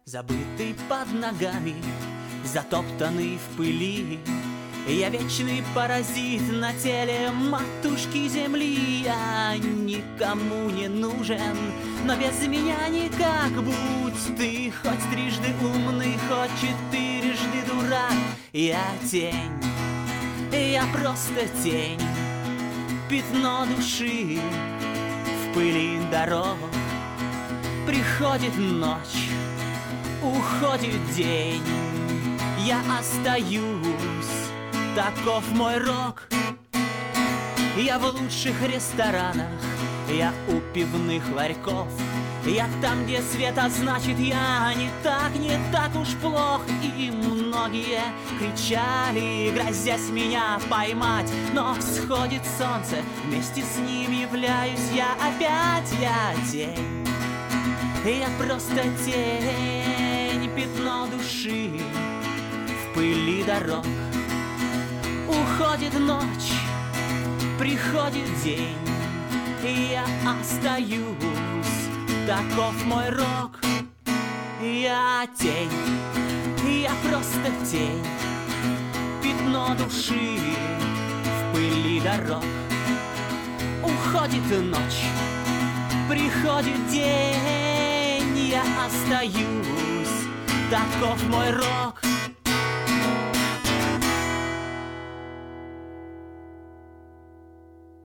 Забытый под ногами, затоптанный в пыли. Я вечный паразит на теле матушки земли. Я никому не нужен, но без меня никак. Будь ты хоть трижды умный, хоть четырежды дурак. Я тень, я просто тень, пятно души в пыли дорог. Приходит ночь, уходит день, я остаюсь, таков мой рок. Я в лучших ресторанах, я у пивных ларьков. Я там, где свет, а значит я не так уж плох. И многие кричали, грозясь меня поймать. Но всходит солнце, вместе с ним являюсь я опять. Я тень, я просто тень, пятно души в пыли дорог. Уходит ночь, приходит день, и я остаюсь, таков мой рок. Я тень, я просто тень, пятно души в пыли дорог. Уходит ночь, приходит день, я остаюсь, таков мой рок.